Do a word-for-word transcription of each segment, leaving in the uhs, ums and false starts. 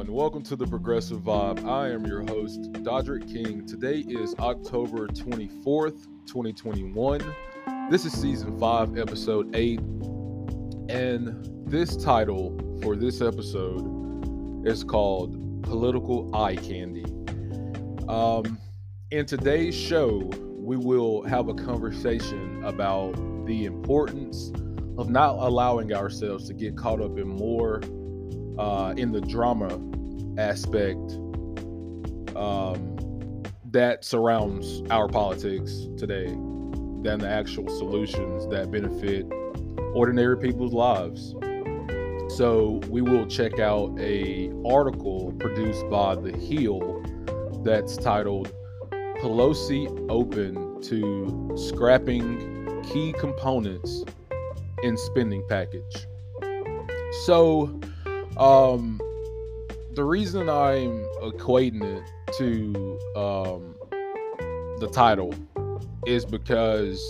Welcome to the Progressive Vibe. I am your host, Dodrick King. Today is October twenty-fourth, twenty twenty-one. This is season five, episode eight. And this title for this episode is called Political Eye Candy. Um, in today's show, we will have a conversation about the importance of not allowing ourselves to get caught up in more uh, in the drama aspect um, that surrounds our politics today than the actual solutions that benefit ordinary people's lives. So we will check out a article produced by The Hill that's titled Pelosi Open to Scrapping Key Components in Spending Package. So um, the reason I'm equating it to um, the title is because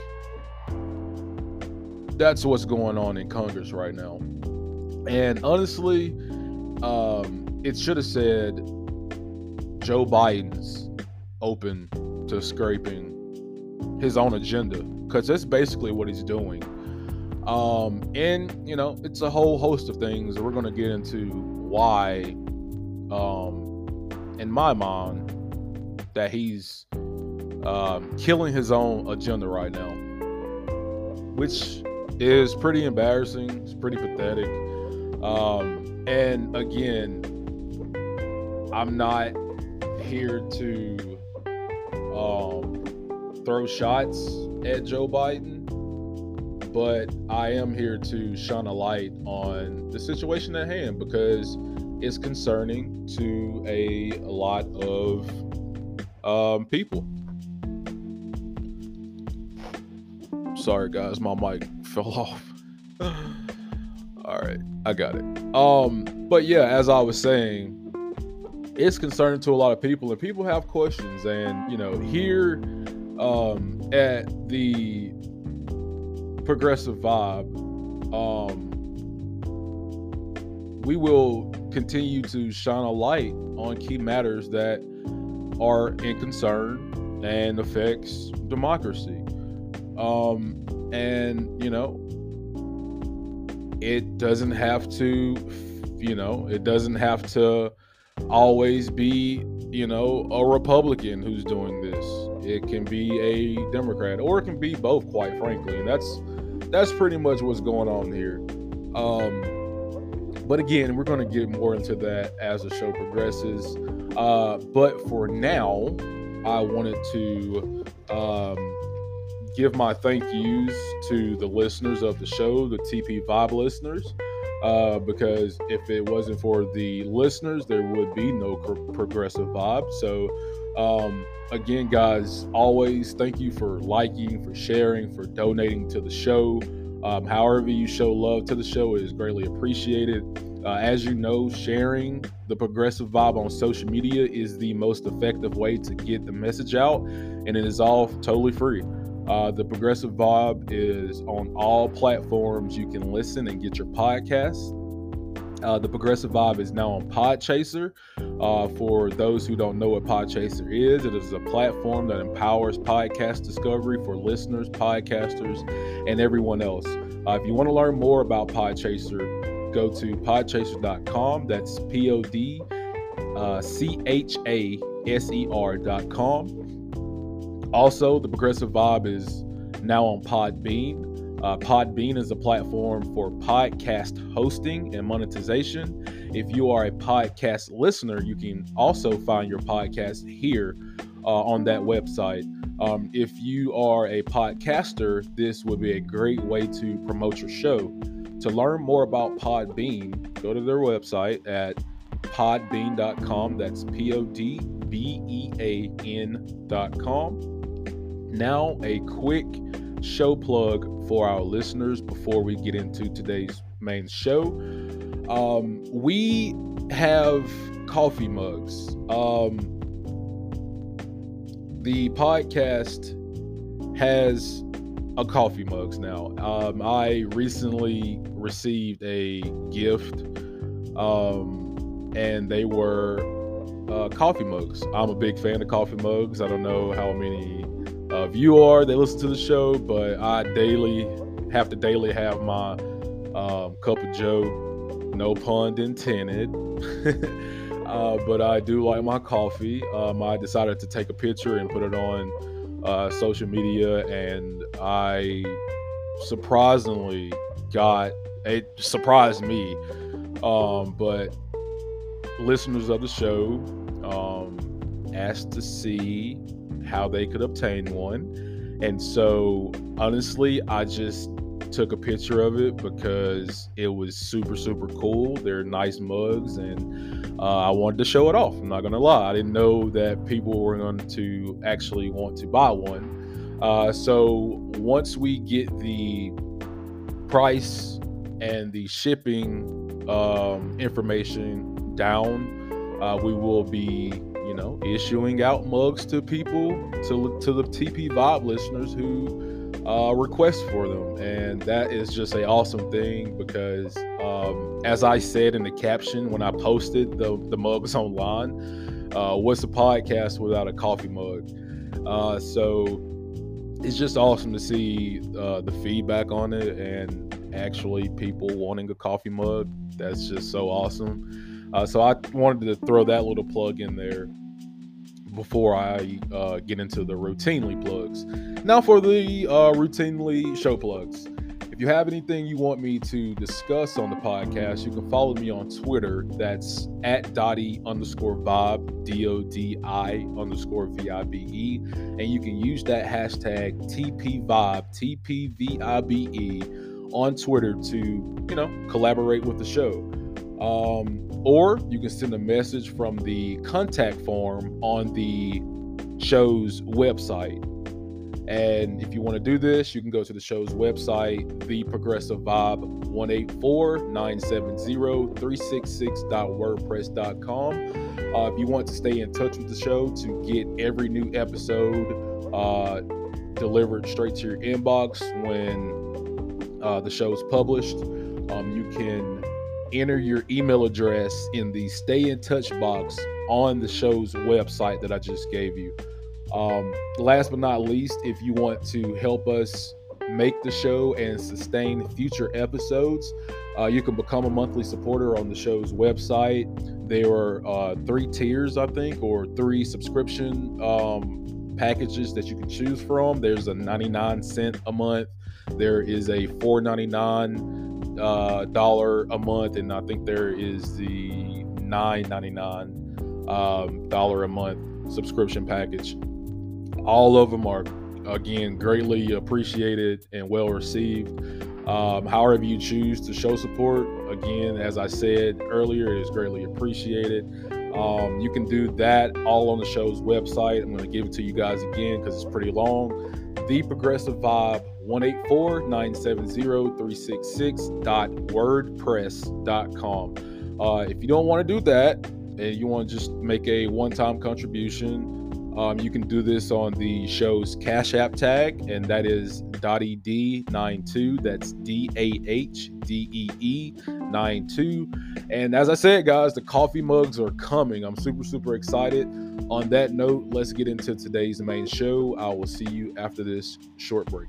that's what's going on in Congress right now. And honestly, um, it should have said Joe Biden's open to scraping his own agenda, because that's basically what he's doing. Um, and, you know, it's a whole host of things that we're going to get into why, um, in my mind, that he's um, killing his own agenda right now, which is pretty embarrassing. It's pretty pathetic. Um, and again, I'm not here to um, throw shots at Joe Biden, but I am here to shine a light on the situation at hand because it's concerning to a, a lot of um, people. Sorry, guys, my mic fell off. All right, I got it. Um, but yeah, as I was saying, it's concerning to a lot of people, and people have questions. And you know, here um, at the Progressive Vibe, um, we will continue to shine a light on key matters that are in concern and affects democracy. Um, and you know, it doesn't have to, you know, it doesn't have to always be, you know, a Republican who's doing this. It can be a Democrat, or it can be both, quite frankly. And that's that's pretty much what's going on here. Um, but again, we're going to get more into that as the show progresses. Uh, but for now, I wanted to um, give my thank yous to the listeners of the show, the T P Vibe listeners. Uh, because if it wasn't for the listeners, there would be no pro- Progressive Vibe. So, um, again, guys, always thank you for liking, for sharing, for donating to the show. Um, however you show love to the show is greatly appreciated. Uh, as you know, sharing the Progressive Vibe on social media is the most effective way to get the message out, and it is all totally free. Uh, the Progressive Vibe is on all platforms you can listen and get your podcasts. Uh, the Progressive Vibe is now on Podchaser. Uh, for those who don't know what Podchaser is, it is a platform that empowers podcast discovery for listeners, podcasters, and everyone else. Uh, if you want to learn more about Podchaser, go to podchaser dot com. That's P O D C H A S E R dot com. Also, the Progressive Vibe is now on Podbean. Uh, Podbean is a platform for podcast hosting and monetization. If you are a podcast listener, you can also find your podcast here uh, on that website. Um, if you are a podcaster, this would be a great way to promote your show. To learn more about Podbean, go to their website at podbean dot com. That's P O D B E A N dot com. Now, a quick show plug for our listeners before we get into today's main show. Um, we have coffee mugs. Um, the podcast has a coffee mugs now. Um, I recently received a gift um, and they were uh, coffee mugs. I'm a big fan of coffee mugs. I don't know how many of you are that listen to the show, but I daily have to daily have my um, cup of Joe. No pun intended. uh, but I do like my coffee. Um, I decided to take a picture and put it on uh, social media, and I surprisingly got it surprised me. Um, but listeners of the show um, asked to see how they could obtain one. And so, honestly, I just took a picture of it because it was super, super cool. They're nice mugs, and uh, I wanted to show it off. I'm not going to lie. I didn't know that people were going to actually want to buy one. Uh, so, once we get the price and the shipping um, information down, uh, we will be, you know, issuing out mugs to people, to to the T P Vibe listeners who uh, request for them, and that is just a awesome thing because, um, as I said in the caption when I posted the the mugs online, uh, what's a podcast without a coffee mug? Uh, so it's just awesome to see uh, the feedback on it and actually people wanting a coffee mug. That's just so awesome. Uh, so I wanted to throw that little plug in there before I uh, get into the routinely plugs. Now for the uh, routinely show plugs. If you have anything you want me to discuss on the podcast, you can follow me on Twitter. That's at Dottie underscore Vibe, D O D I underscore V I B E. And you can use that hashtag T P Vibe, T P V I B E on Twitter to, you know, collaborate with the show. Um, or you can send a message from the contact form on the show's website. And if you want to do this, you can go to the show's website, the progressive vibe one eight four, nine seven zero, three six six dot wordpress dot com. Uh, if you want to stay in touch with the show to get every new episode uh, delivered straight to your inbox when uh, the show is published, um, you can enter your email address in the stay in touch box on the show's website that I just gave you. Um, last but not least, if you want to help us make the show and sustain future episodes, uh, you can become a monthly supporter on the show's website. There are uh, three tiers, I think, or three subscription um, packages that you can choose from. There's a ninety-nine cent a month. There is a four ninety-nine uh, dollar a month, and I think there is the nine ninety-nine um, dollar a month subscription package. All of them are, again, greatly appreciated and well received. Um, however you choose to show support, again, as I said earlier, it is greatly appreciated. Um, you can do that all on the show's website. I'm going to give it to you guys again because it's pretty long. The Progressive Vibe one eight four, nine seven zero, three six six dot wordpress dot com. Uh, if you don't want to do that and you want to just make a one-time contribution, Um, you can do this on the show's Cash App tag, and that is Dottie D ninety-two. That's D A H D E E ninety-two. And as I said, guys, the coffee mugs are coming. I'm super, super excited. On that note, let's get into today's main show. I will see you after this short break.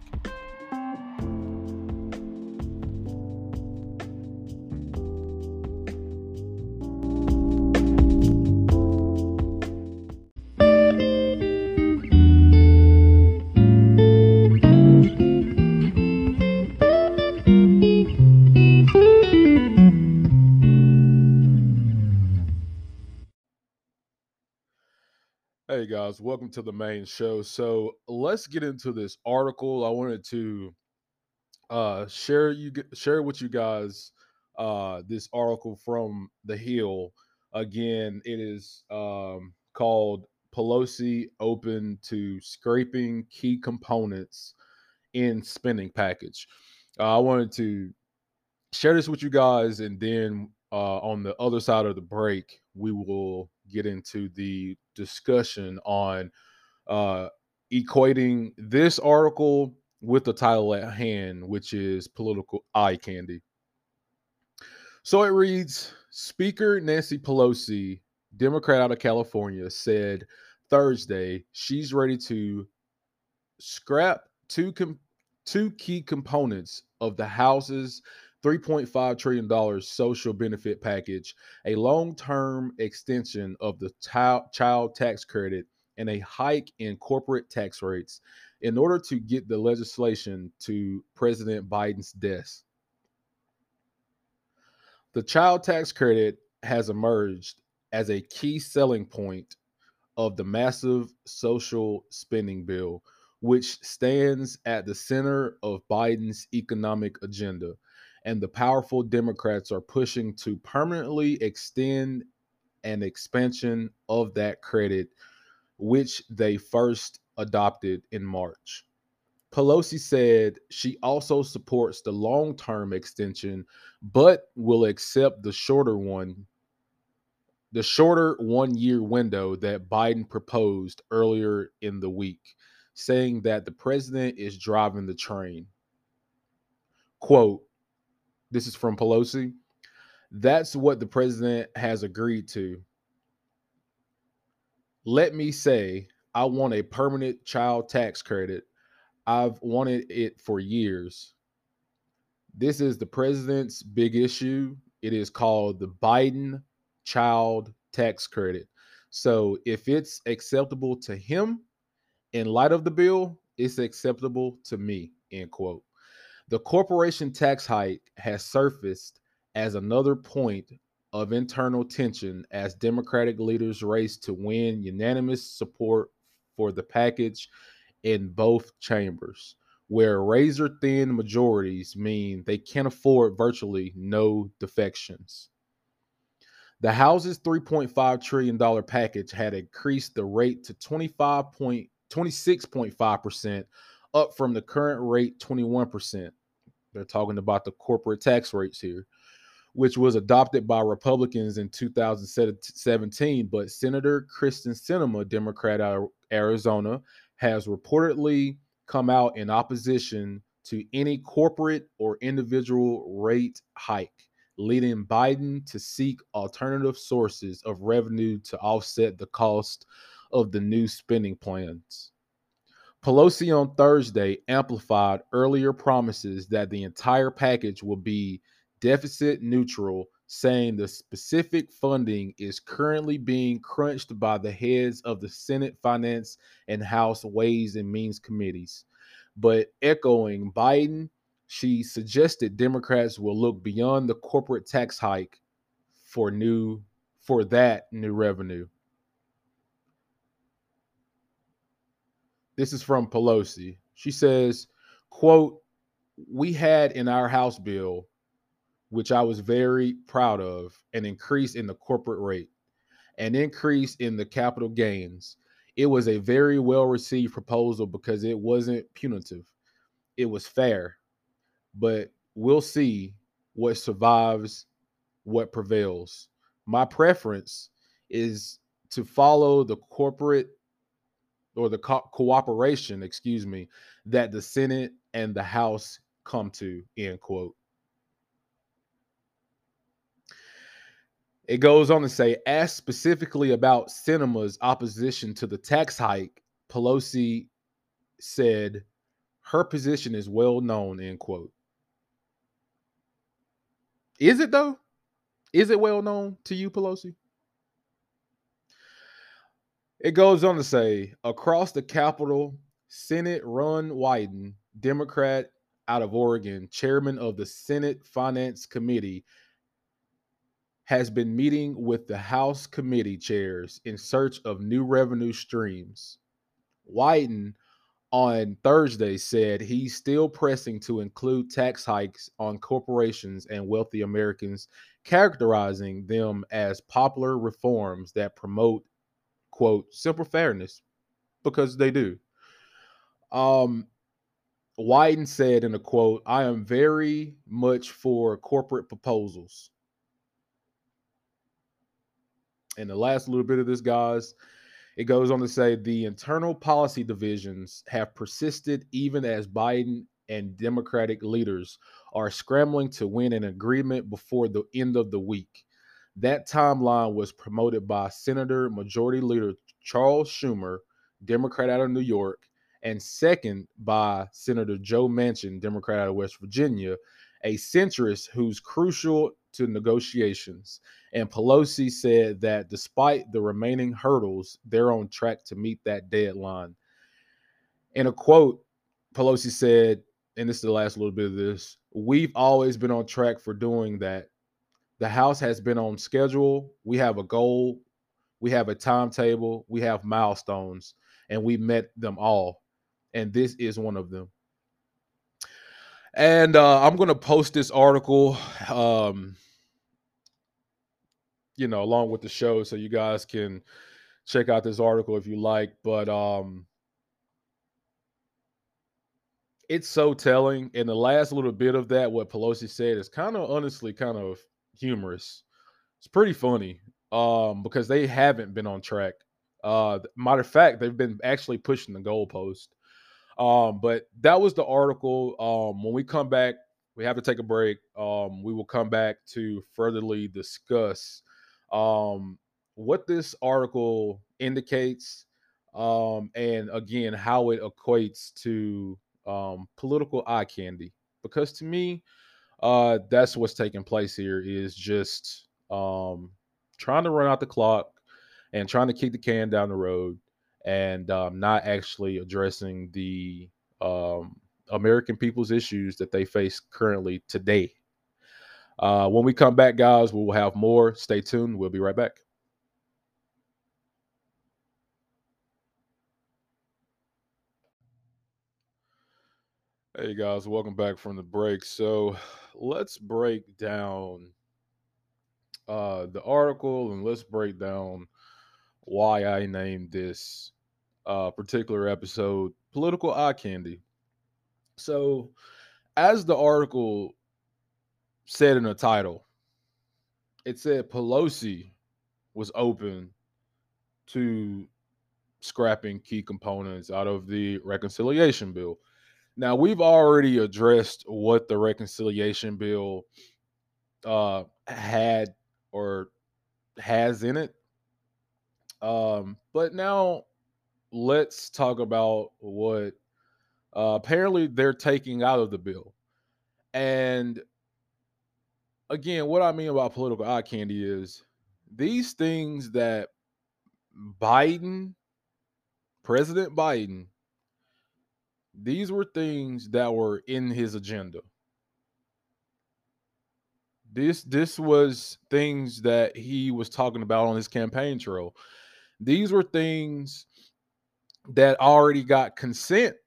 Hey guys, welcome to the main show. So let's get into this article. I wanted to uh, share you share with you guys uh, this article from The Hill. Again, it is um, called "Pelosi Open to Scraping Key Components in Spending Package." Uh, I wanted to share this with you guys, and then uh, on the other side of the break, we will get into the discussion on uh, equating this article with the title at hand, which is political eye candy. So it reads, Speaker Nancy Pelosi, Democrat out of California, said Thursday she's ready to scrap two com- two key components of the House's three point five trillion dollars social benefit package, a long-term extension of the child child tax credit and a hike in corporate tax rates in order to get the legislation to President Biden's desk. The child tax credit has emerged as a key selling point of the massive social spending bill, which stands at the center of Biden's economic agenda. And the powerful Democrats are pushing to permanently extend an expansion of that credit, which they first adopted in March. Pelosi said she also supports the long term extension, but will accept the shorter one the shorter one year window that Biden proposed earlier in the week, saying that the president is driving the train. Quote, this is from Pelosi. That's what the president has agreed to. Let me say, I want a permanent child tax credit. I've wanted it for years. This is the president's big issue. It is called the Biden Child Tax Credit. So if it's acceptable to him, in light of the bill, it's acceptable to me, end quote. The corporation tax hike has surfaced as another point of internal tension as Democratic leaders race to win unanimous support for the package in both chambers, where razor thin majorities mean they can afford virtually no defections. The House's three point five trillion dollars package had increased the rate to twenty-five point twenty-six point five percent, up from the current rate twenty-one percent. They're talking about the corporate tax rates here, which was adopted by Republicans in two thousand seventeen. But Senator Kristen Sinema, Democrat out of Arizona, has reportedly come out in opposition to any corporate or individual rate hike, leading Biden to seek alternative sources of revenue to offset the cost of the new spending plans. Pelosi on Thursday amplified earlier promises that the entire package will be deficit neutral, saying the specific funding is currently being crunched by the heads of the Senate Finance and House Ways and Means committees. But echoing Biden, she suggested Democrats will look beyond the corporate tax hike for new for that new revenue. This is from Pelosi. She says, quote, we had in our House bill, which I was very proud of, an increase in the corporate rate, an increase in the capital gains. It was a very well received proposal because it wasn't punitive. It was fair, but we'll see what survives, what prevails. My preference is to follow the corporate or the co- cooperation, excuse me, that the Senate and the House come to, end quote. It goes on to say, asked specifically about Sinema's opposition to the tax hike, Pelosi said, her position is well known, end quote. Is it though? Is it well known to you, Pelosi? It goes on to say, across the Capitol, Senate Ron Wyden, Democrat out of Oregon, chairman of the Senate Finance Committee, has been meeting with the House committee chairs in search of new revenue streams. Wyden on Thursday said he's still pressing to include tax hikes on corporations and wealthy Americans, characterizing them as popular reforms that promote, quote, simple fairness, because they do. Um, Wyden said in a quote, I am very much for corporate proposals. And the last little bit of this, guys, it goes on to say the internal policy divisions have persisted even as Biden and Democratic leaders are scrambling to win an agreement before the end of the week. That timeline was promoted by Senator Majority Leader Charles Schumer, Democrat out of New York, and second by Senator Joe Manchin, Democrat out of West Virginia, a centrist who's crucial to negotiations. And Pelosi said that despite the remaining hurdles, they're on track to meet that deadline. In a quote, Pelosi said, and this is the last little bit of this, we've always been on track for doing that. The House has been on schedule. We have a goal. We have a timetable. We have milestones, and we met them all. And this is one of them. And uh, I'm going to post this article, um, you know, along with the show, so you guys can check out this article if you like. But um, it's so telling. And the last little bit of that, what Pelosi said, is kind of honestly kind of humorous. It's pretty funny um, because they haven't been on track. Uh, matter of fact, they've been actually pushing the goalpost. Um, but that was the article. Um, when we come back, we have to take a break. Um, we will come back to furtherly discuss um, what this article indicates, um, and again, how it equates to um, political eye candy. Because to me, uh, that's what's taking place here is just um, trying to run out the clock and trying to kick the can down the road and um, not actually addressing the um, American people's issues that they face currently today. Uh, when we come back, guys, we will have more. Stay tuned. We'll be right back. Hey, guys, welcome back from the break. So let's break down uh, the article and let's break down why I named this uh, particular episode Political Eye Candy. So, as the article said in the title, it said Pelosi was open to scrapping key components out of the reconciliation bill. Now, we've already addressed what the reconciliation bill uh, had or has in it. Um, but now let's talk about what uh, apparently they're taking out of the bill. And again, what I mean about political eye candy is these things that Biden, President Biden, these were things that were in his agenda. This this was things that he was talking about on his campaign trail. These were things that already got consent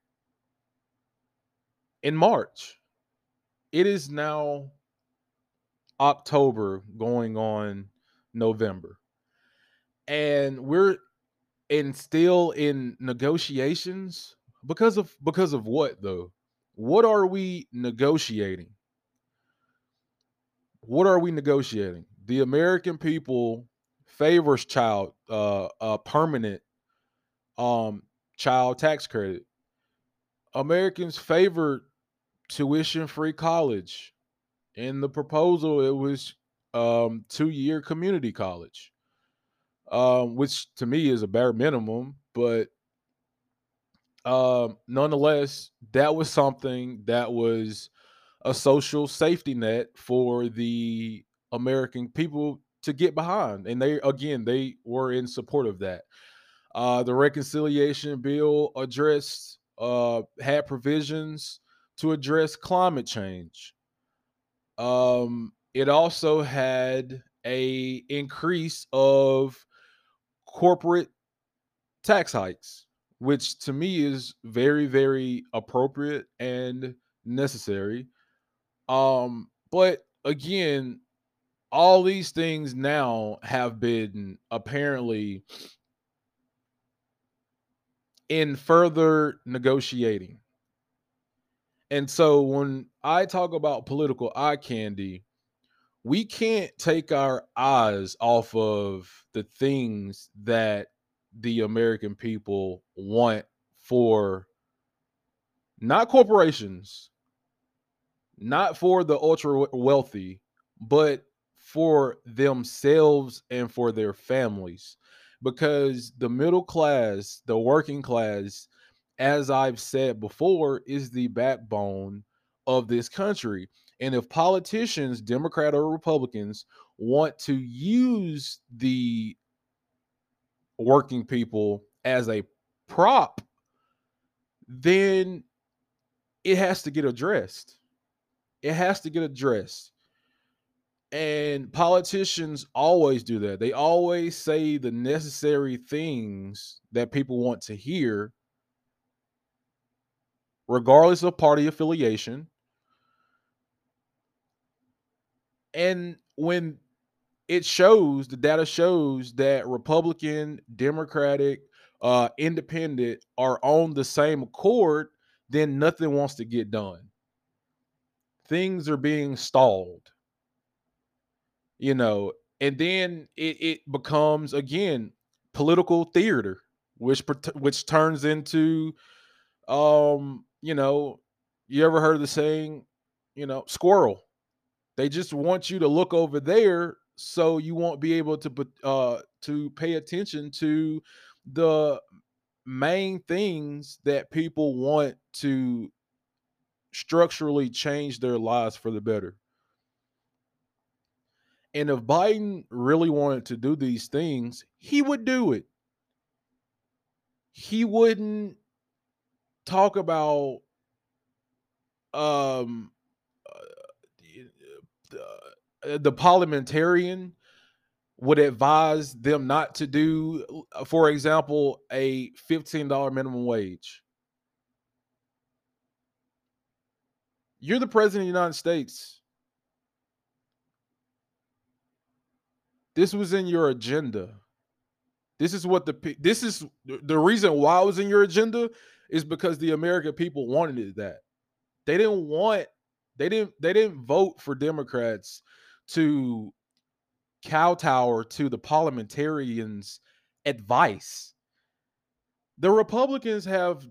in March. It is now October going on November. And we're in still in negotiations because of because of what though? What are we negotiating? What are we negotiating? The American people favors child uh a permanent um child tax credit. Americans favored tuition free college. In the proposal it was um two year community college. Um which to me is a bare minimum, but um, nonetheless, that was something that was a social safety net for the American people to get behind. And they, again, they were in support of that. Uh, the reconciliation bill addressed, uh, had provisions to address climate change. Um, it also had a increase of corporate tax hikes, which to me is very, very appropriate and necessary. Um, but again, all these things now have been apparently in further negotiating. And so when I talk about political eye candy, we can't take our eyes off of the things that the American people want for not corporations, not for the ultra wealthy, but for themselves and for their families, because the middle class, the working class, as I've said before, is the backbone of this country. And if politicians, Democrat or Republicans, want to use the working people as a prop, then it has to get addressed. It has to get addressed. And politicians always do that. They always say the necessary things that people want to hear, regardless of party affiliation. And when it shows, the data shows that Republican, Democratic, uh, Independent are on the same accord, then nothing wants to get done. Things are being stalled, you know, and then it, it becomes again political theater, which which turns into, um, you know, you ever heard of the saying, you know, squirrel? They just want you to look over there so you won't be able to put uh to pay attention to the main things that people want to structurally change their lives for the better. And if Biden really wanted to do these things, he would do it. He wouldn't talk about um uh, the, the parliamentarian would advise them not to do, for example, a fifteen dollars minimum wage. You're the president of the United States. This was in your agenda. This is what the this is the reason why it was in your agenda is because the American people wanted it that. They didn't want they didn't they didn't vote for Democrats to kowtow to the parliamentarians' advice. The Republicans have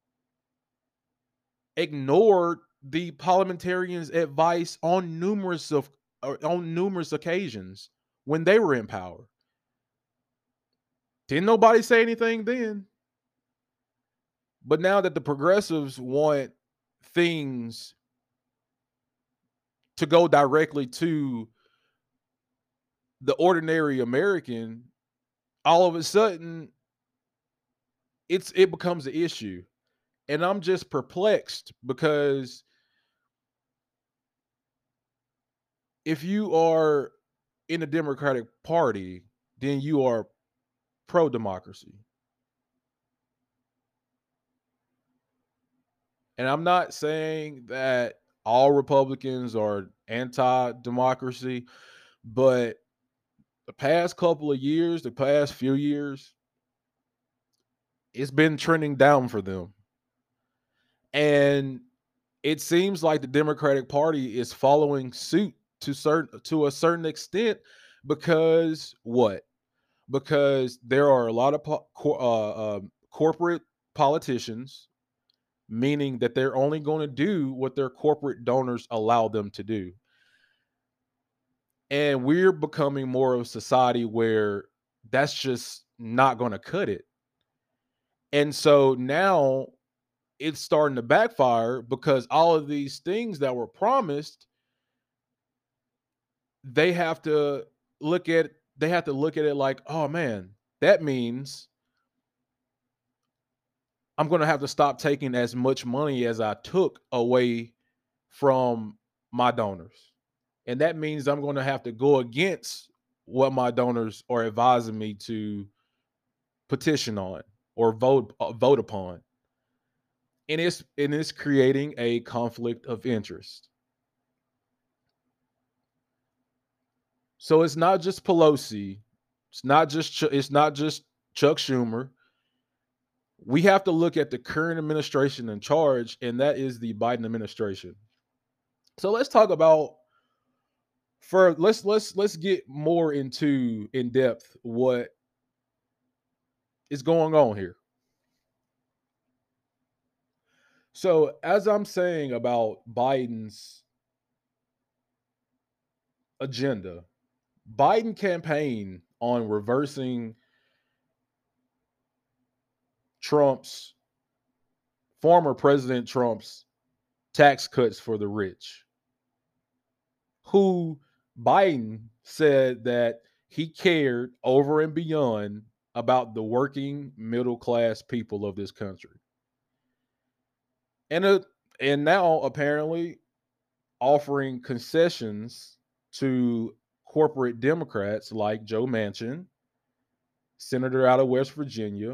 ignored the parliamentarians' advice on numerous of uh, on numerous occasions when they were in power. Didn't nobody say anything then. But now that the progressives want things to go directly to the ordinary American, all of a sudden it's it becomes an issue. And I'm just perplexed because if you are in the Democratic Party, then you are pro democracy. And I'm not saying that all Republicans are anti democracy, but the past couple of years, the past few years, it's been trending down for them. And it seems like the Democratic Party is following suit to certain to a certain extent because what? Because there are a lot of po- cor- uh, um, corporate politicians, meaning that they're only going to do what their corporate donors allow them to do. And we're becoming more of a society where that's just not going to cut it. And so now it's starting to backfire because all of these things that were promised, they have to look at they have to look at it like, oh man, that means I'm going to have to stop taking as much money as I took away from my donors. And that means I'm going to have to go against what my donors are advising me to petition on or vote uh, vote upon. And it's and it's creating a conflict of interest. So it's not just Pelosi, it's not just Ch- it's not just Chuck Schumer. We have to look at the current administration in charge, and that is the Biden administration. So let's talk about for let's let's let's get more into in depth what is going on here. So as I'm saying about Biden's agenda. Biden campaigned on reversing Trump's former President Trump's tax cuts for the rich, who Biden said that he cared over and beyond about the working middle class people of this country. And uh, and now apparently offering concessions to corporate Democrats like Joe Manchin, senator out of West Virginia.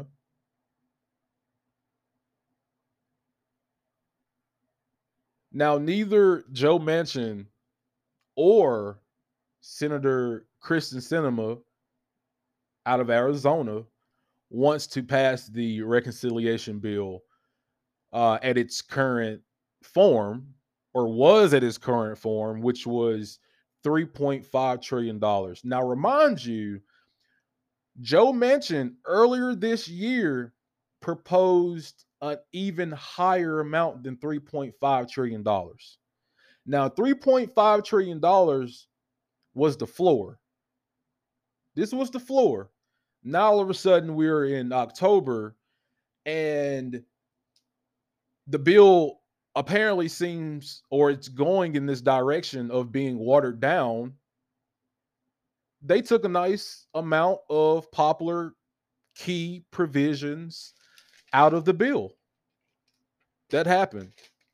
Now, neither Joe Manchin or Senator Kristen Sinema out of Arizona wants to pass the reconciliation bill uh, at its current form, or was at its current form, which was three point five trillion dollars. Now, remind you, Joe Manchin earlier this year proposed an even higher amount than three point five trillion dollars. Now, three point five trillion dollars was the floor. This was the floor. Now, all of a sudden, we're in October, and the bill apparently seems, or it's going in this direction of being watered down. They took a nice amount of popular key provisions out of the bill. That happened.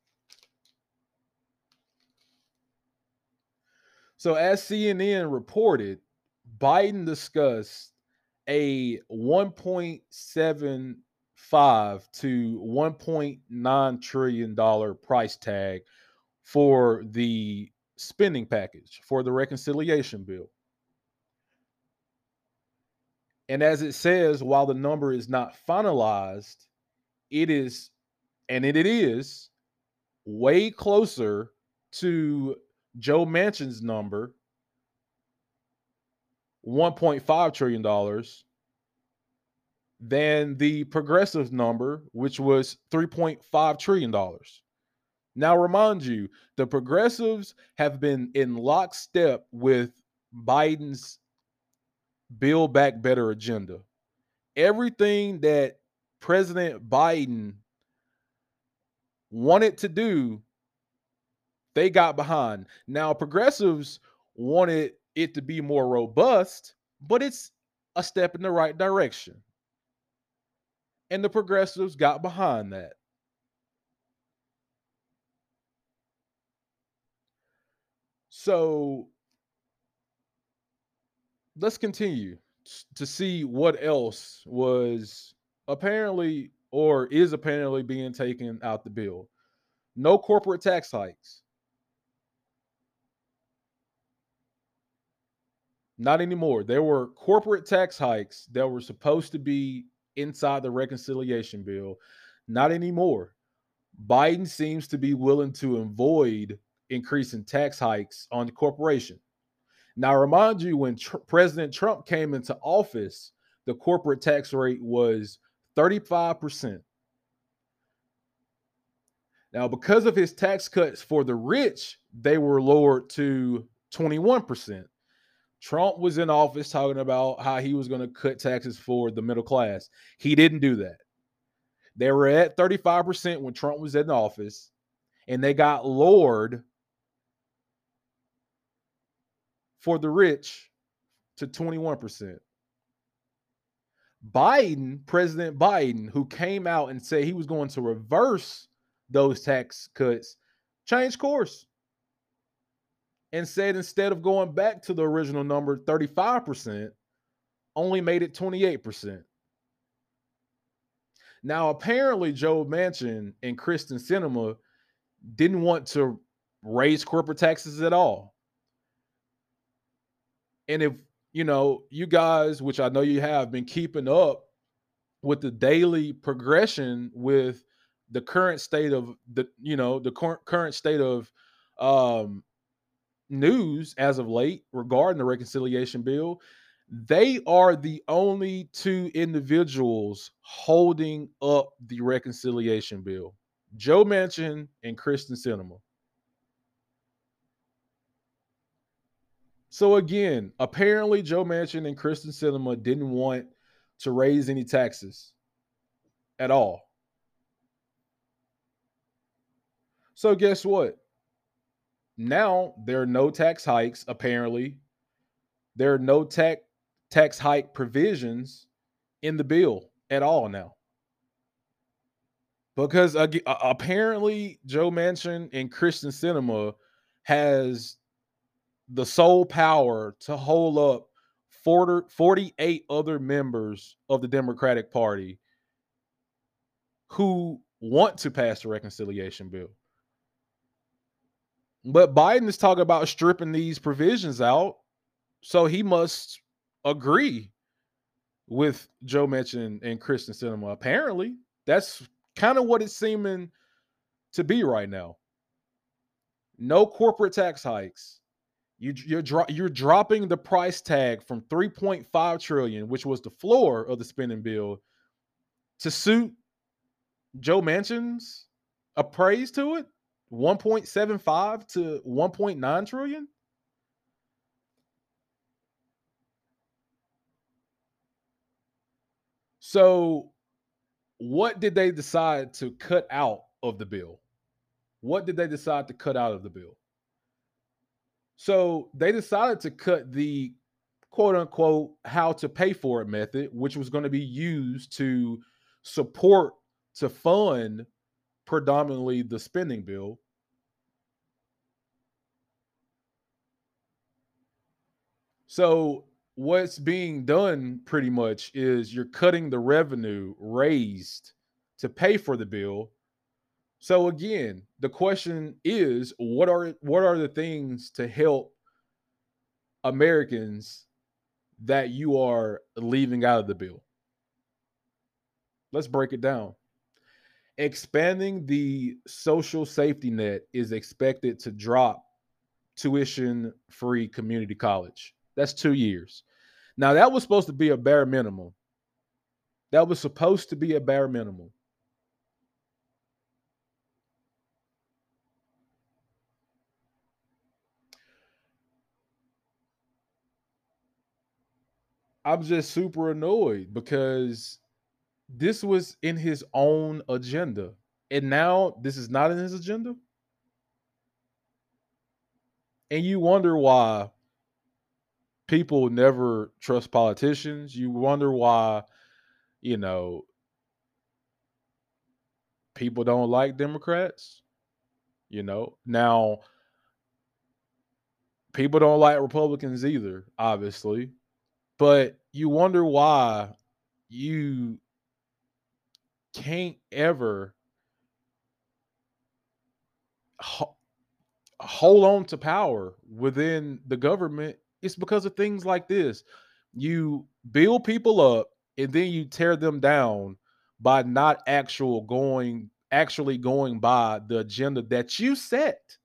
So, as C N N reported, Biden discussed a one point seven five to one point nine trillion dollar price tag for the spending package for the reconciliation bill. And as it says, while the number is not finalized, it is, and it, it is way closer to Joe Manchin's number, one point five trillion dollars, than the progressive number, which was three point five trillion dollars. Now, remind you, the progressives have been in lockstep with Biden's Build Back Better agenda. Everything that President Biden wanted to do, they got behind. Now, progressives wanted it to be more robust, but it's a step in the right direction. And the progressives got behind that. So let's continue to see what else was apparently or is apparently being taken out the bill. No corporate tax hikes. Not anymore. There were corporate tax hikes that were supposed to be inside the reconciliation bill. Not anymore. Biden seems to be willing to avoid increasing tax hikes on the corporation. Now, remind you, when tr- President Trump came into office, the corporate tax rate was thirty-five percent. Now, because of his tax cuts for the rich, they were lowered to twenty-one percent. Trump was in office talking about how he was going to cut taxes for the middle class. He didn't do that. They were at thirty-five percent when Trump was in office, and they got lowered for the rich to twenty-one percent. Biden, President Biden, who came out and said he was going to reverse those tax cuts, changed course and said instead of going back to the original number, thirty-five percent, only made it twenty-eight percent. Now, apparently, Joe Manchin and Kristen Sinema didn't want to raise corporate taxes at all. And if, you know, you guys, which I know you have, been keeping up with the daily progression with the current state of the, you know, the cur- current state of um, news as of late regarding the reconciliation bill, they are the only two individuals holding up the reconciliation bill: Joe Manchin and Kristen Sinema. So again, apparently Joe Manchin and Kristen Sinema didn't want to raise any taxes at all. So guess what? Now there are no tax hikes, apparently. There are no tax tax hike provisions in the bill at all now. Because ag- a- apparently Joe Manchin and Kristen Sinema has the sole power to hold up forty, forty-eight other members of the Democratic Party who want to pass the reconciliation bill. But Biden is talking about stripping these provisions out, so he must agree with Joe Manchin and Kristen Sinema. Apparently, that's kind of what it's seeming to be right now. No corporate tax hikes. You, you're dro- you're dropping the price tag from three point five trillion, which was the floor of the spending bill, to suit Joe Manchin's appraise to it, one point seven five to one point nine trillion. So, what did they decide to cut out of the bill? What did they decide to cut out of the bill? So, they decided to cut the quote unquote how to pay for it method, which was going to be used to support, to fund predominantly the spending bill. So, what's being done pretty much is you're cutting the revenue raised to pay for the bill. So again, the question is what are what are the things to help Americans that you are leaving out of the bill? Let's break it down. Expanding the social safety net is expected to drop tuition free community college. That's two years. Now, that was supposed to be a bare minimum. That was supposed to be a bare minimum. I'm just super annoyed because this was in his own agenda. And now this is not in his agenda. And you wonder why people never trust politicians. You wonder why, you know, people don't like Democrats. You know, now people don't like Republicans either, obviously. But you wonder why you can't ever ho- hold on to power within the government. It's because of things like this. You build people up and then you tear them down by not actual going actually going by the agenda that you set.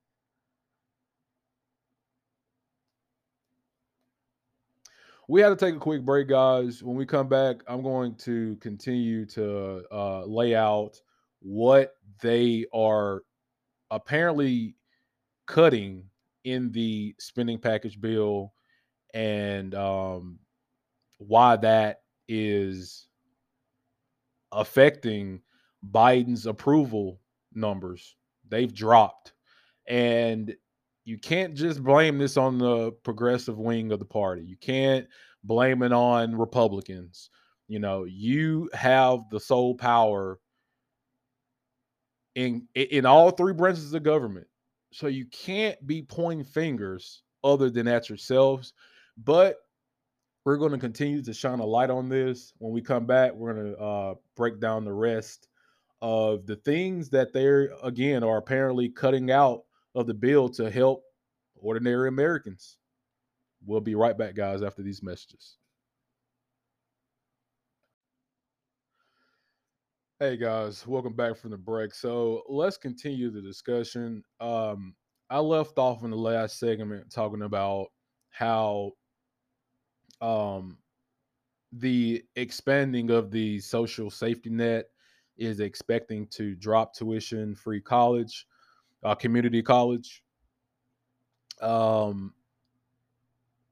We had to take a quick break, guys. When we come back, I'm going to continue to uh, lay out what they are apparently cutting in the spending package bill and um, why that is affecting Biden's approval numbers. They've dropped. And you can't just blame this on the progressive wing of the party. You can't blame it on Republicans. You know, you have the sole power in in all three branches of government. So you can't be pointing fingers other than at yourselves. But we're going to continue to shine a light on this. When we come back, we're going to uh, break down the rest of the things that they're, again, are apparently cutting out of the bill to help ordinary Americans. We'll be right back, guys, after these messages. Hey, guys, welcome back from the break. So let's continue the discussion. Um, I left off in the last segment talking about how um, the expanding of the social safety net is expecting to drop tuition free college, uh, community college. Um,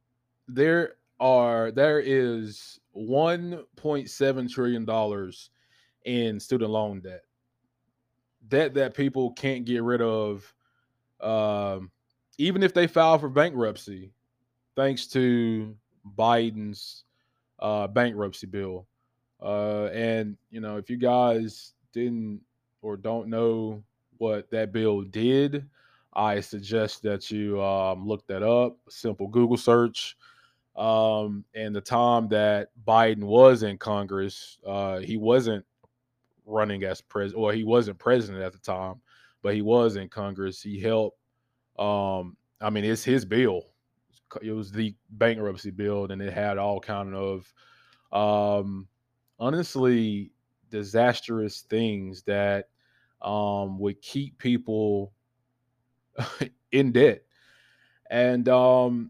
there are there is one point seven trillion dollars in student loan debt. Debt that people can't get rid of, um, even if they file for bankruptcy, thanks to Biden's uh, bankruptcy bill. Uh, and you know, if you guys didn't or don't know what that bill did, I suggest that you um, look that up. Simple Google search. Um, and the time that Biden was in Congress, uh, he wasn't running as president, or he wasn't president at the time, but he was in Congress. He helped. Um, I mean, it's his bill. It was the bankruptcy bill, and it had all kind of um, honestly disastrous things that um, would keep people in debt. And um,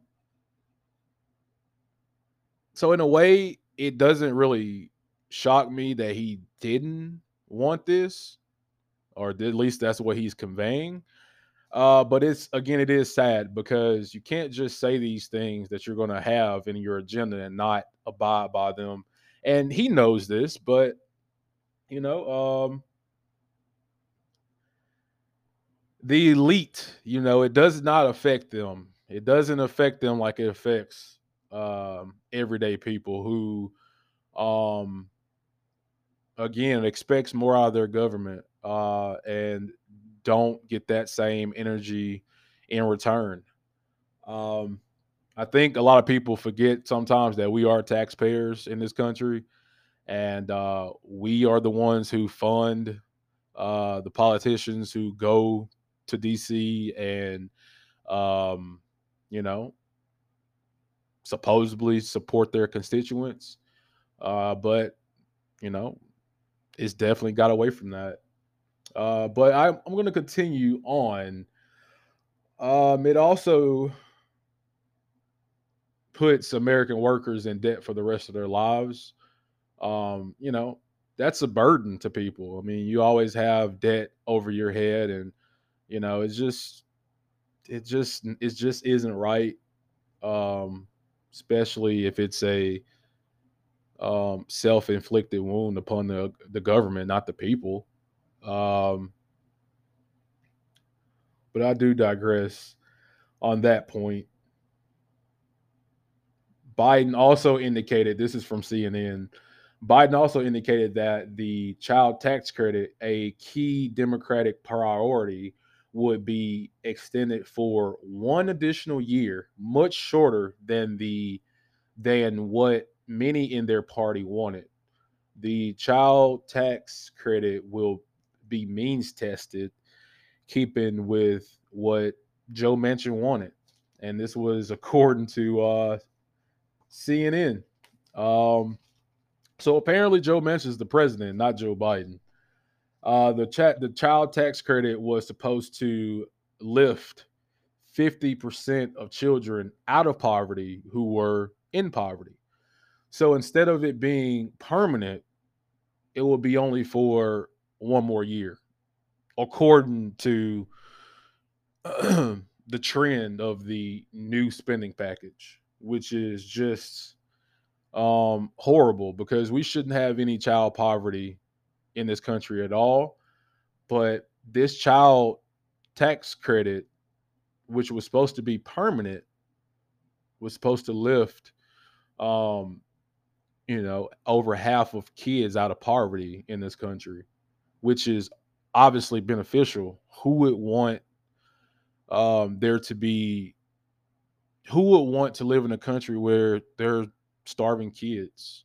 so, in a way, it doesn't really shock me that he didn't want this, or at least that's what he's conveying. Uh, but it's again, it is sad because you can't just say these things that you're going to have in your agenda and not abide by them. And he knows this, but you know, um, the elite, you know, it does not affect them. It doesn't affect them like it affects um, everyday people who, um, again, expects more out of their government uh, and don't get that same energy in return. Um, I think a lot of people forget sometimes that we are taxpayers in this country, and uh, we are the ones who fund uh, the politicians who go to D C and um, you know, supposedly support their constituents. Uh, but you know, it's definitely got away from that. Uh, but I, I'm going to continue on. Um, it also puts American workers in debt for the rest of their lives. Um, you know, that's a burden to people. I mean, you always have debt over your head, and you know, it's just, it just, it just isn't right. Um, especially if it's a um, self-inflicted wound upon the the government, not the people. Um, but I do digress on that point. Biden also indicated, this is from C N N. Biden also indicated that the child tax credit, a key Democratic priority, would be extended for one additional year, much shorter than the than what many in their party wanted. The child tax credit will be means tested, keeping with what Joe Manchin wanted. And this was according to uh, C N N. Um, so apparently Joe Manchin is the president, not Joe Biden. Uh, the chat, the child tax credit was supposed to lift fifty percent of children out of poverty who were in poverty. So instead of it being permanent, it will be only for one more year, according to the trend of the new spending package, which is just um, horrible because we shouldn't have any child poverty in this country at all. But this child tax credit, which was supposed to be permanent, was supposed to lift, um, you know, over half of kids out of poverty in this country, which is obviously beneficial. Who would want um, there to be? Who would want to live in a country where there are starving kids?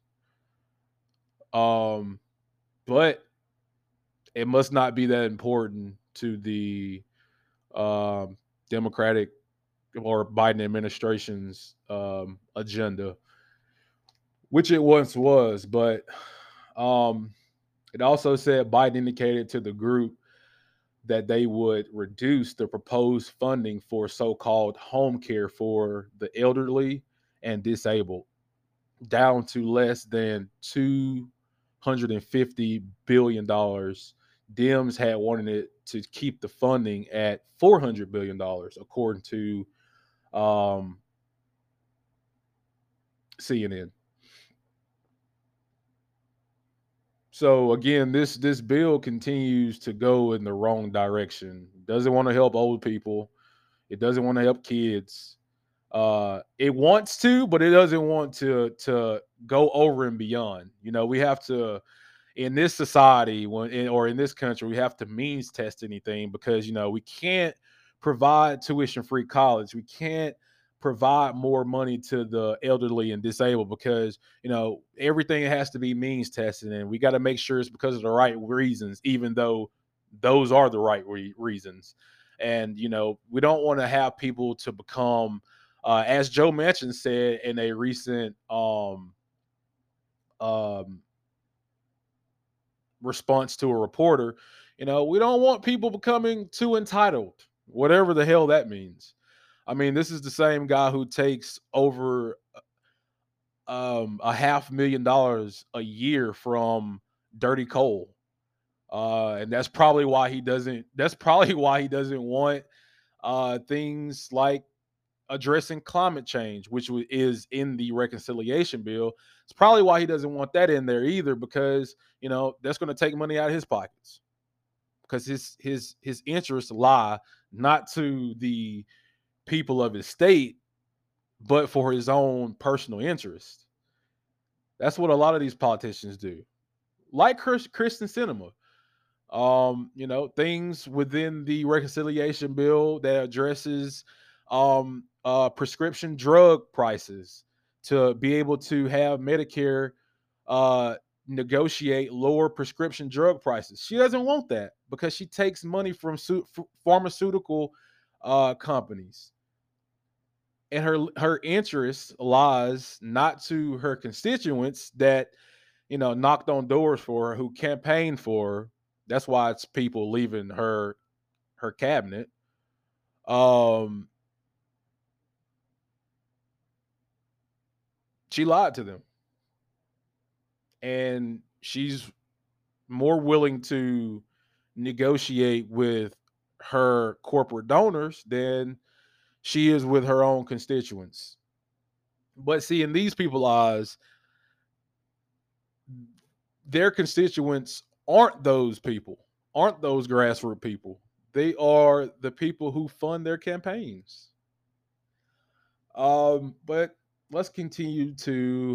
Um, but it must not be that important to the um, Democratic or Biden administration's um, agenda, which it once was. But um, it also said Biden indicated to the group that they would reduce the proposed funding for so-called home care for the elderly and disabled down to less than two hundred fifty billion dollars. Dems had wanted it to keep the funding at four hundred billion dollars, according to um, C N N. So again, this this bill continues to go in the wrong direction. Doesn't want to help old people. It doesn't want to help kids. Uh, it wants to, but it doesn't want to to go over and beyond. You know, we have to in this society when in, or in this country, we have to means test anything because you know we can't provide tuition free college. We can't provide more money to the elderly and disabled because you know everything has to be means tested, and we got to make sure it's because of the right reasons, even though those are the right re- reasons. And you know we don't want to have people to become, uh, as Joe Manchin said in a recent um, um, response to a reporter, you know, we don't want people becoming too entitled, whatever the hell that means. I mean, this is the same guy who takes over um, a half million dollars a year from Dirty Cole. Uh, and that's probably why he doesn't, that's probably why he doesn't want uh, things like addressing climate change, which is in the reconciliation bill. It's probably why he doesn't want that in there either, because you know that's going to take money out of his pockets. Because his his his interests lie not to the people of his state, but for his own personal interest. That's what a lot of these politicians do. Like Chris, Kristen Sinema, um, you know, things within the reconciliation bill that addresses um, uh, prescription drug prices to be able to have Medicare uh, negotiate lower prescription drug prices. She doesn't want that because she takes money from su- f- pharmaceutical uh, companies. And her her interest lies not to her constituents that you know, knocked on doors for her, who campaigned for her. That's why it's people leaving her her cabinet. Um, she lied to them, and she's more willing to negotiate with her corporate donors than she is with her own constituents. But see, in these people's eyes, their constituents aren't those people, aren't those grassroots people. They are the people who fund their campaigns. Um, but let's continue to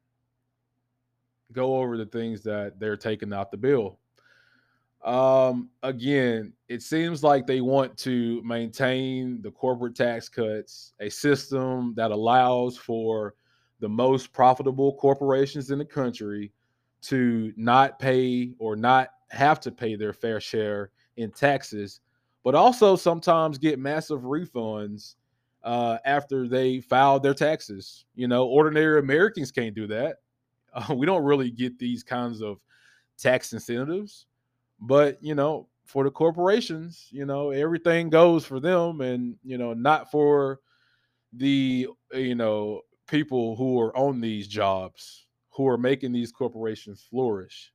go over the things that they're taking out the bill. Um, again, it seems like they want to maintain the corporate tax cuts, a system that allows for the most profitable corporations in the country to not pay or not have to pay their fair share in taxes, but also sometimes get massive refunds uh, after they filed their taxes. You know, ordinary Americans can't do that. Uh, we don't really get these kinds of tax incentives, but you know, for the corporations, you know, everything goes for them, and you know, not for the you know people who are on these jobs who are making these corporations flourish.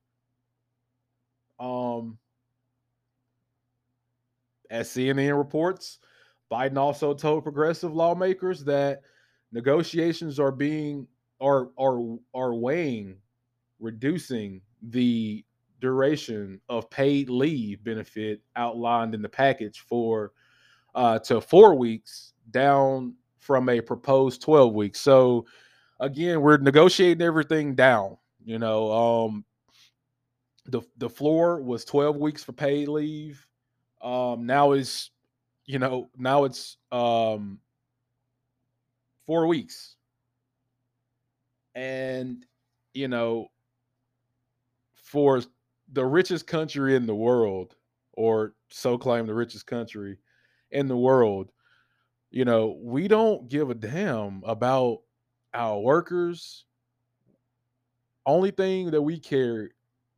Um, as C N N reports, Biden also told progressive lawmakers that negotiations are being are are are weighing reducing the duration of paid leave benefit outlined in the package for uh, to four weeks down from a proposed twelve weeks. So again, we're negotiating everything down. You know, um, the the floor was twelve weeks for paid leave. Um, now is you know now it's um, four weeks, and you know for the richest country in the world, or so claim the richest country in the world, you know, we don't give a damn about our workers. Only thing that we care,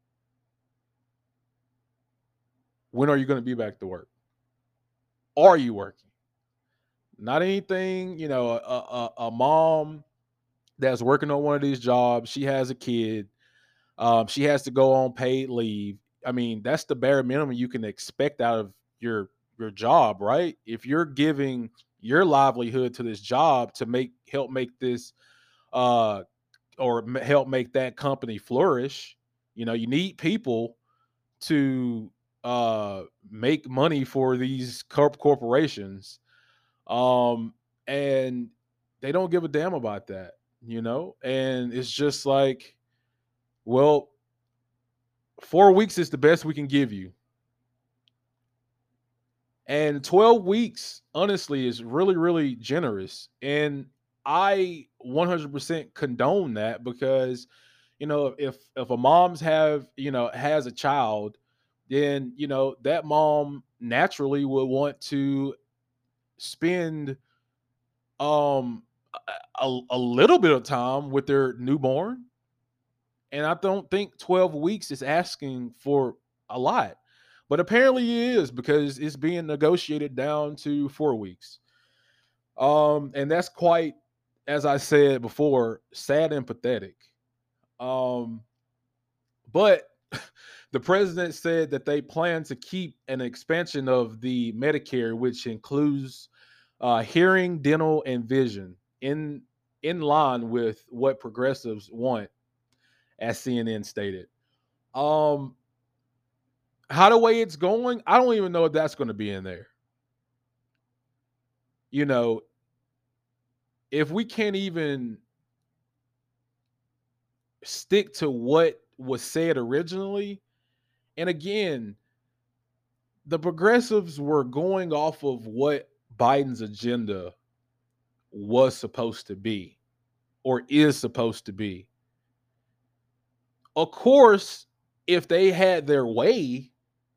when are you going to be back to work? Are you working? Not anything, you know, a, a, a mom that's working on one of these jobs, she has a kid, um, she has to go on paid leave. I mean, that's the bare minimum you can expect out of your your job, right? If you're giving your livelihood to this job to make help make this uh, or m- help make that company flourish. You know, you need people to uh, make money for these corp corporations, um, and they don't give a damn about that. You know, and it's just like, well, four weeks is the best we can give you. And twelve weeks, honestly, is really, really generous. And I one hundred percent condone that because, you know, if if a mom's have, you know, has a child, then, you know, that mom naturally will want to spend um a, a a little bit of time with their newborn. And I don't think twelve weeks is asking for a lot. But apparently it is because it's being negotiated down to four weeks. Um, and that's quite, as I said before, sad and pathetic. Um, but the president said that they plan to keep an expansion of the Medicare, which includes uh, hearing, dental, and vision, in in line with what progressives want, as C N N stated. Um, how the way it's going, I don't even know if that's going to be in there. You know, if we can't even stick to what was said originally, and again, the progressives were going off of what Biden's agenda was supposed to be or is supposed to be. Of course, if they had their way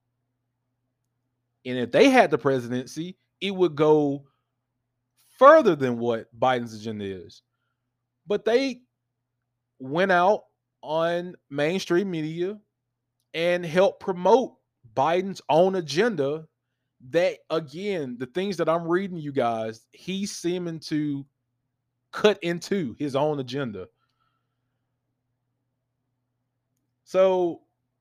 and if they had the presidency, it would go further than what Biden's agenda is. But they went out on mainstream media and helped promote Biden's own agenda. That, again, the things that I'm reading, you guys, he's seeming to cut into his own agenda. So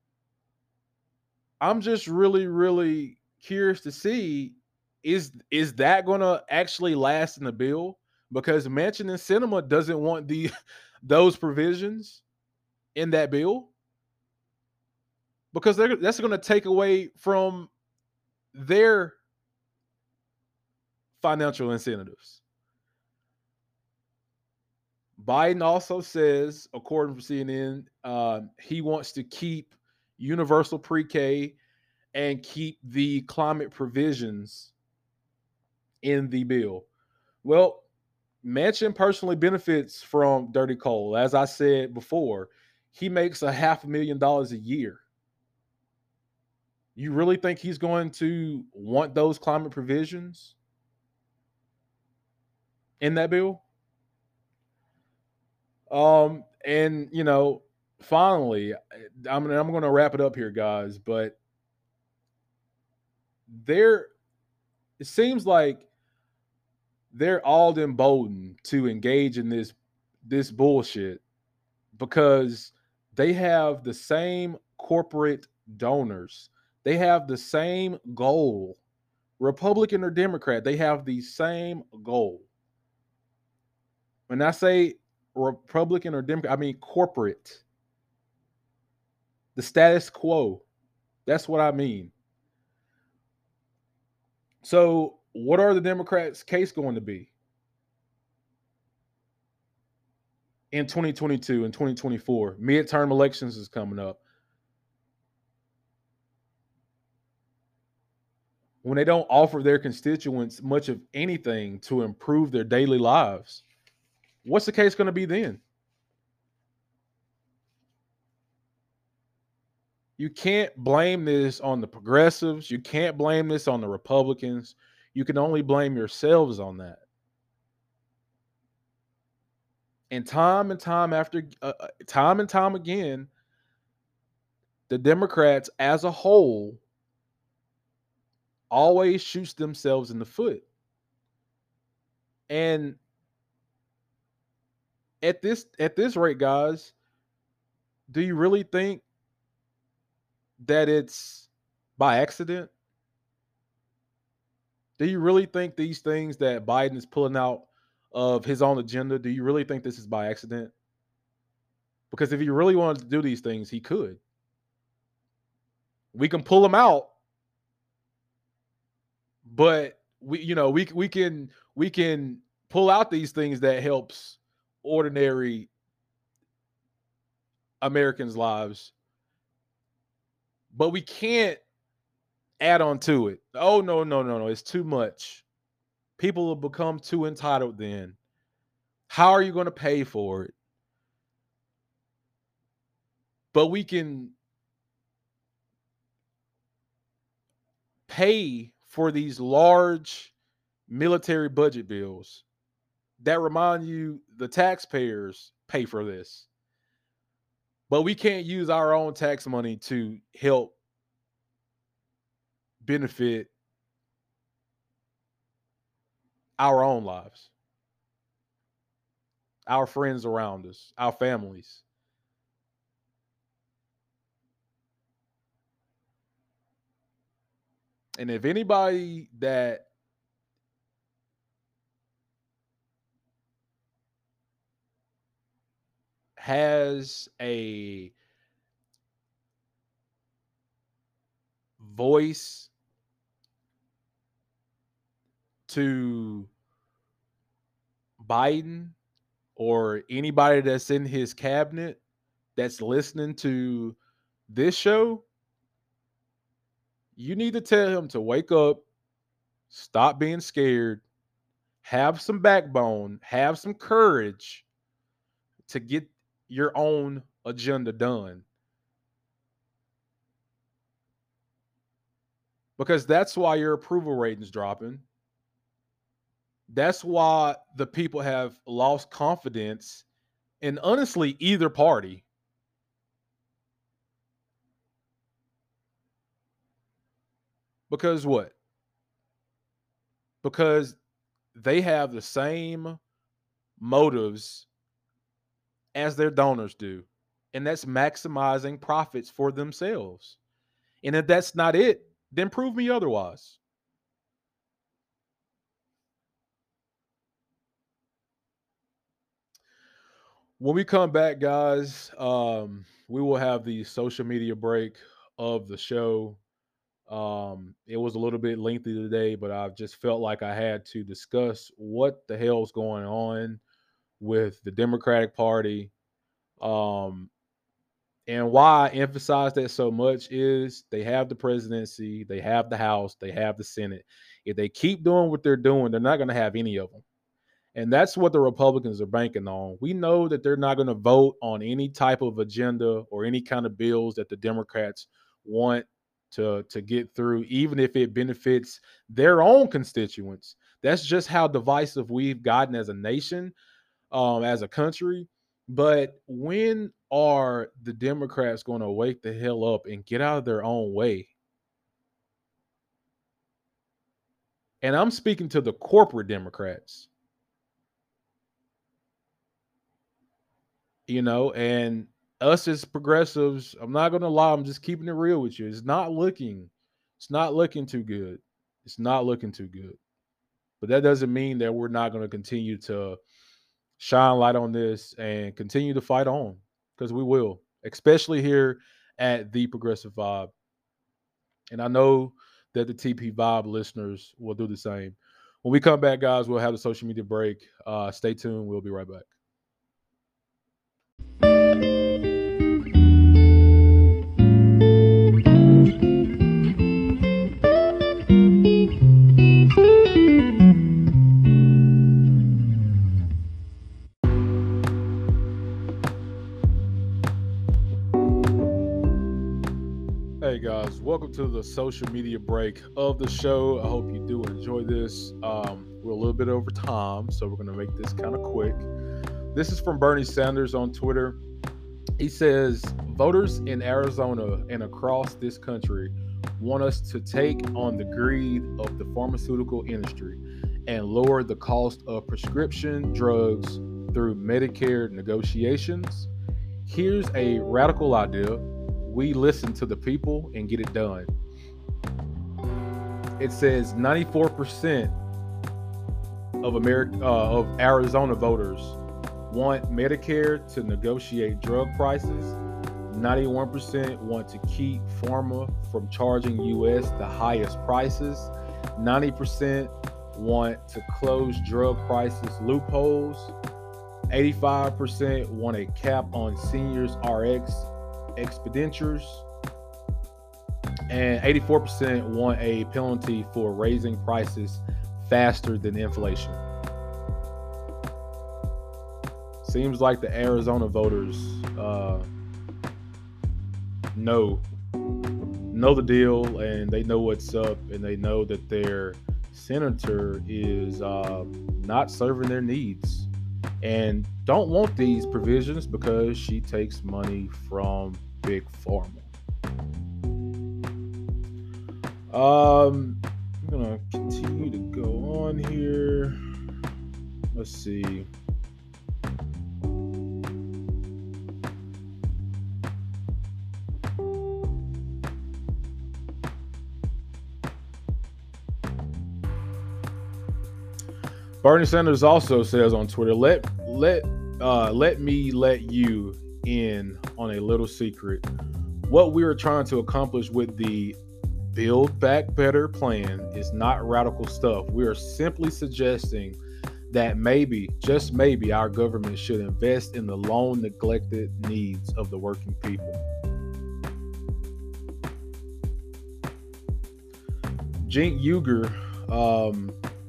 I'm just really, really curious to see, is is that going to actually last in the bill? Because Manchin and Sinema doesn't want the those provisions in that bill because they're, that's going to take away from their financial incentives. Biden also says, according to C N N, uh, he wants to keep universal pre-K and keep the climate provisions in the bill. Well, Manchin personally benefits from dirty coal. As I said before, he makes a half a million dollars a year. You really think he's going to want those climate provisions in that bill? Um, and you know, finally, I'm I'm going to wrap it up here, guys. But there, it seems like they're all emboldened to engage in this this bullshit because they have the same corporate donors. They have the same goal. Republican or Democrat, they have the same goal. When I say Republican or Democrat, I mean corporate. The status quo. That's what I mean. So, what are the Democrats' case going to be in twenty twenty-two and twenty twenty-four? Midterm elections is coming up. When they don't offer their constituents much of anything to improve their daily lives, what's the case going to be then? You can't blame this on the progressives. You can't blame this on the Republicans. You can only blame yourselves on that. And time and time after uh, uh, time and time again, the Democrats as a whole always shoots themselves in the foot. And at this at this rate, guys, do you really think that it's by accident? Do you really think these things that Biden is pulling out of his own agenda, do you really think this is by accident? Because if he really wanted to do these things, he could. We can pull him out, but we, you know, we we can we can pull out these things that helps ordinary Americans' lives, but we can't add on to it. Oh no, no, no, no! It's too much. People will become too entitled. Then, how are you going to pay for it? But we can pay for these large military budget bills that remind you the taxpayers pay for this. But we can't use our own tax money to help benefit our own lives, our friends around us, our families. And if anybody that has a voice to Biden or anybody that's in his cabinet that's listening to this show, you need to tell him to wake up, stop being scared, have some backbone, have some courage to get your own agenda done. Because that's why your approval rating's dropping. That's why the people have lost confidence in, honestly, either party. Because what? Because they have the same motives as their donors do, and that's maximizing profits for themselves. And if that's not it, then prove me otherwise. When we come back, guys, um, we will have the social media break of the show. Um, it was a little bit lengthy today, but I just felt like I had to discuss what the hell's going on with the Democratic Party. Um, and why I emphasize that so much is they have the presidency, they have the House, they have the Senate. If they keep doing what they're doing, they're not going to have any of them. And that's what the Republicans are banking on. We know that they're not going to vote on any type of agenda or any kind of bills that the Democrats want to, to get through, even if it benefits their own constituents. That's just how divisive we've gotten as a nation, um, as a country. But when are the Democrats going to wake the hell up and get out of their own way? And I'm speaking to the corporate Democrats. You know, and us as progressives, I'm not gonna lie, I'm just keeping it real with you. It's not looking, it's not looking too good. It's not looking too good. But that doesn't mean that we're not going to continue to shine light on this and continue to fight on, because we will, especially here at the Progressive Vibe. And I know that the T P Vibe listeners will do the same. When we come back, guys, we'll have the social media break. Uh, stay tuned. We'll be right back. Hey guys, welcome to the social media break of the show. I hope you do enjoy this. Um, we're a little bit over time, so we're going to make this kind of quick. This is from Bernie Sanders on Twitter. He says, voters in Arizona and across this country want us to take on the greed of the pharmaceutical industry and lower the cost of prescription drugs through Medicare negotiations. Here's a radical idea. We listen to the people and get it done. It says ninety-four percent of America uh, of Arizona voters want Medicare to negotiate drug prices. ninety-one percent want to keep pharma from charging U S the highest prices. ninety percent want to close drug prices loopholes. eighty-five percent want a cap on seniors R X expenditures. And eighty-four percent want a penalty for raising prices faster than inflation. Seems like the Arizona voters uh, know know the deal, and they know what's up, and they know that their senator is uh, not serving their needs and don't want these provisions because she takes money from Big Pharma. Um, I'm gonna continue to go on here. Let's see. Bernie Sanders also says on Twitter, let let uh, let me let you in on a little secret. What we are trying to accomplish with the Build Back Better plan is not radical stuff. We are simply suggesting that maybe, just maybe, our government should invest in the long neglected needs of the working people. Cenk Uygur, um,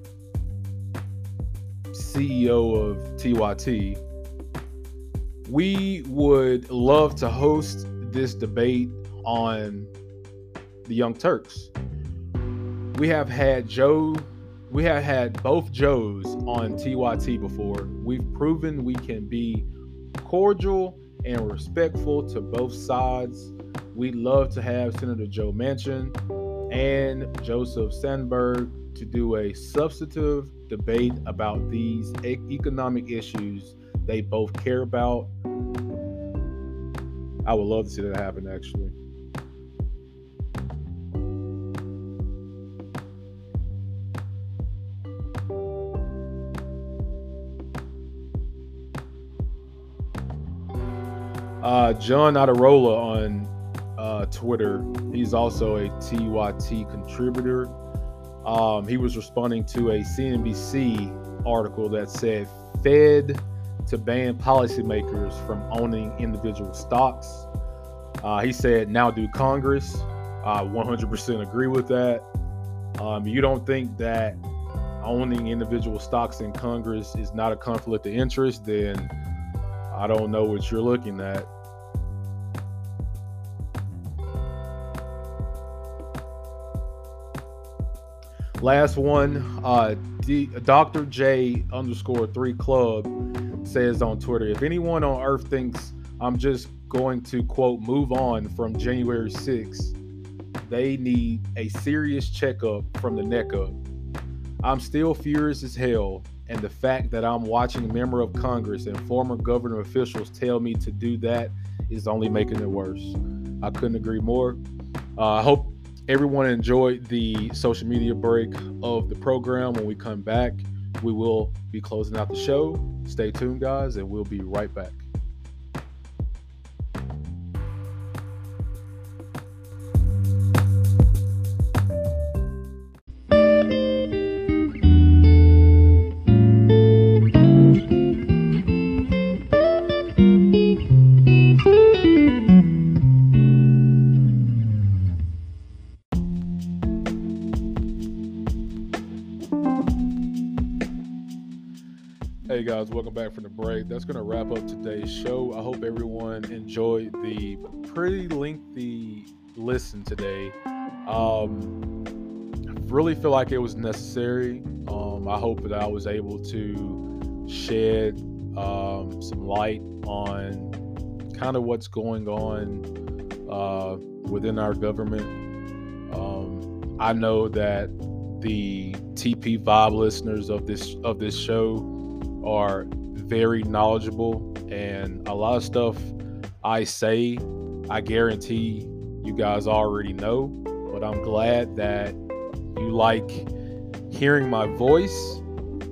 C E O of T Y T, we would love to host this debate on the Young Turks. We have had Joe, we have had both Joes on T Y T before. We've proven we can be cordial and respectful to both sides. We'd love to have Senator Joe Manchin and Joseph Sandberg to do a substantive debate about these e- economic issues they both care about. I would love to see that happen, actually. Uh, John Adarola on uh, Twitter, he's also a T Y T contributor. Um, he was responding to a C N B C article that said Fed to ban policymakers from owning individual stocks. Uh, he said, now do Congress. I one hundred percent agree with that. Um, you don't think that owning individual stocks in Congress is not a conflict of interest, then I don't know what you're looking at. Last one, uh, D- Doctor J underscore three club says on Twitter, if anyone on earth thinks I'm just going to, quote, move on from January sixth, they need a serious checkup from the neck up. I'm still furious as hell, and the fact that I'm watching a member of Congress and former government officials tell me to do that is only making it worse. I couldn't agree more. Uh, I hope everyone enjoyed the social media break of the program. When we come back, we will be closing out the show. Stay tuned, guys, and we'll be right back. Hey guys, welcome back from the break. That's going to wrap up today's show. I hope everyone enjoyed the pretty lengthy listen today. Um, I really feel like it was necessary. Um, I hope that I was able to shed um, some light on kind of what's going on uh, within our government. Um, I know that the T P Vibe listeners of this of this show are very knowledgeable, and a lot of stuff I say, I guarantee you guys already know, but I'm glad that you like hearing my voice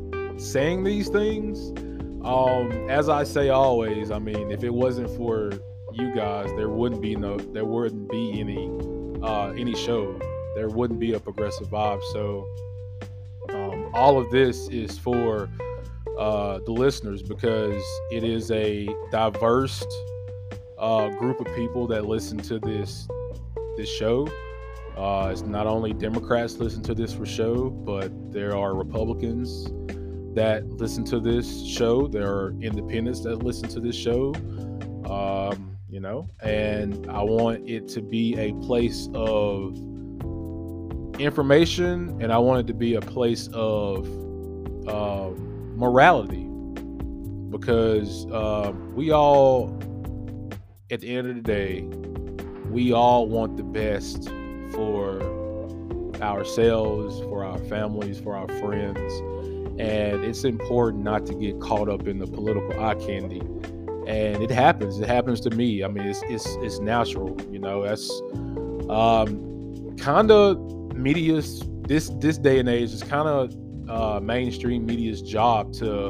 saying these things. Um, as I say always, I mean, if it wasn't for you guys, there wouldn't be no, there wouldn't be any, uh, any show. There wouldn't be a Progressive Vibe. So, um, all of this is for uh, the listeners, because it is a diverse uh, group of people that listen to this this show. Uh, it's not only Democrats listen to this for show, but there are Republicans that listen to this show. There are independents that listen to this show. Um, you know, and I want it to be a place of information, and I want it to be a place of uh, morality, because uh, we all, at the end of the day, we all want the best for ourselves, for our families, for our friends. And it's important not to get caught up in the political eye candy. And it happens. It happens to me. I mean, it's it's it's natural. You know, that's um, kind of media's this this day and age is kind of uh, mainstream media's job to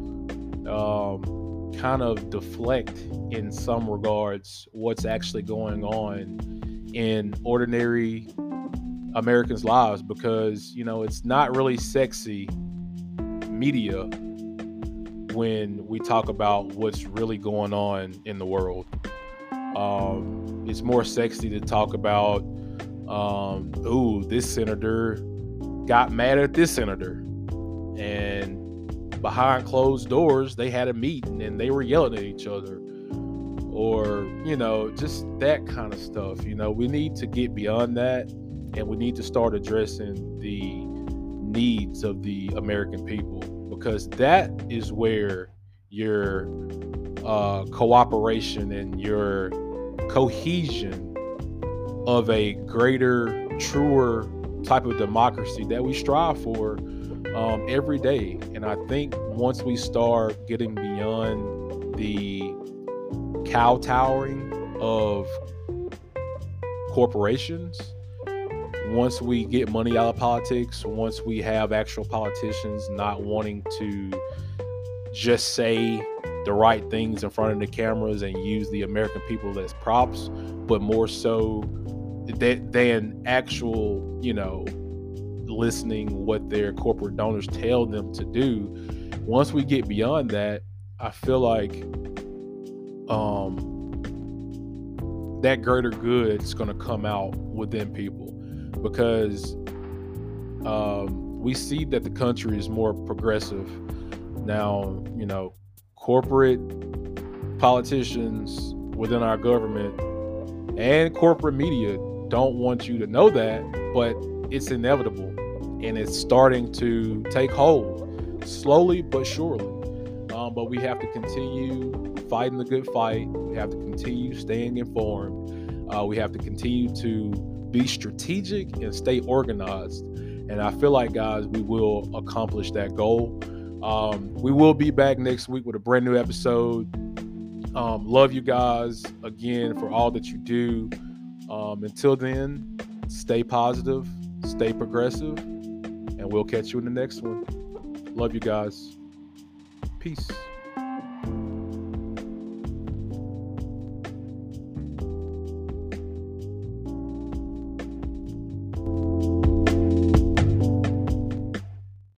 um, kind of deflect in some regards what's actually going on in ordinary Americans' lives, because, you know, it's not really sexy media when we talk about what's really going on in the world. Um, it's more sexy to talk about, um, ooh, this senator got mad at this senator, and behind closed doors, they had a meeting and they were yelling at each other. Or, you know, just that kind of stuff. You know, we need to get beyond that, and we need to start addressing the needs of the American people, because that is where your uh, cooperation and your cohesion of a greater, truer type of democracy that we strive for um, every day. And I think once we start getting beyond the kowtowing of corporations, once we get money out of politics, once we have actual politicians not wanting to just say the right things in front of the cameras and use the American people as props, but more so that than actual, you know, listening what their corporate donors tell them to do. Once we get beyond that, I feel like um, that greater good is going to come out within people, because um, we see that the country is more progressive now. You know, corporate politicians within our government and corporate media don't want you to know that, but it's inevitable, and it's starting to take hold slowly but surely. Um, but we have to continue fighting the good fight. We have to continue staying informed. Uh, we have to continue to be strategic and stay organized. And I feel like, guys, we will accomplish that goal. Um, we will be back next week with a brand new episode. Um, love you guys again for all that you do. Um, until then, stay positive, stay progressive, and we'll catch you in the next one. Love you guys. Peace.